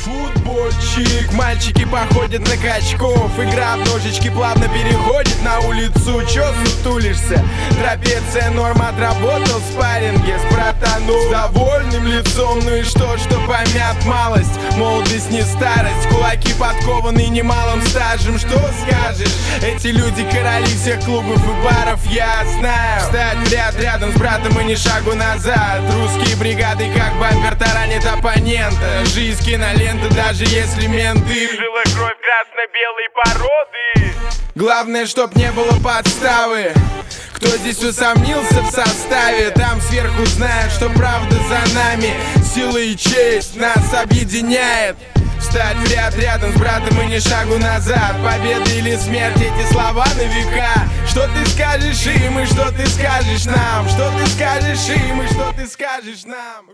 Футбольчик, мальчики походят на качков. Игра в ножички плавно переходит на улицу. Чё сутулишься? Трапеция норм, отработал в спарринге с братаном. С довольным лицом, ну и что помят малость. Молодость не старость, кулаки подкованы немалым стажем. Что скажешь? Эти люди короли всех клубов и баров, я знаю. Встать в ряд рядом с братом и ни шагу назад. Русские бригады как бампер таранит оппонента. Жизнь кинолента, даже если менты. Жила кровь красно-белой породы. Главное, чтоб не было подставы. Кто здесь усомнился в составе, там сверху знают, что правда за нами. Сила и честь нас объединяет. Встать в ряд рядом с братом и ни шагу назад. Победа или смерть, эти слова на века. Что ты скажешь им и что ты скажешь нам? Что ты скажешь им и что ты скажешь нам?